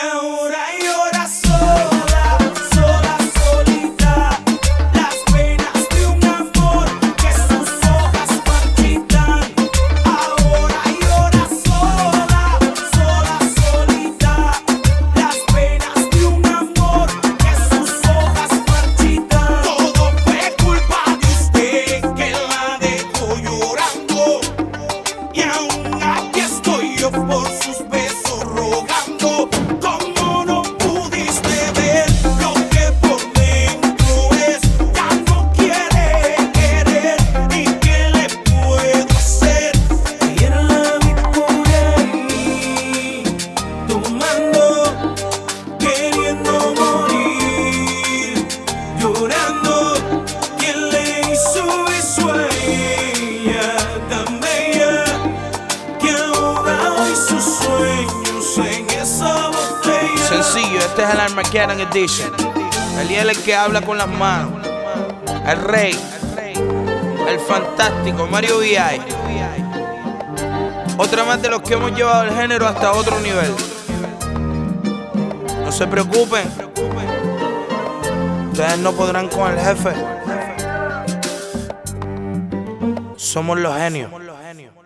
ahora llora sola, sola, solita, las penas de un amor que sus hojas marchitan. Ahora llora sola, sola, solita, las penas de un amor que sus hojas marchitan. Todo fue culpa de usted que la dejó llorando, y aún aquí estoy yo por sus besos rogando. Como no pudiste ver lo que por dentro es, ya no quiere querer, ¿y qué le puedo hacer? Ayer la vi por ahí, tomando, queriendo morir, llorando. ¿Quién le hizo eso a ella tan bella, que ahoga hoy sus sueños en esa botella? Sencillo, este es el Armageddon Edition. El que habla con las manos. El rey. El fantástico Mario V.I. Otra más de los que hemos llevado el género hasta otro nivel. No se preocupen, ustedes no podrán con el jefe. Somos los genios.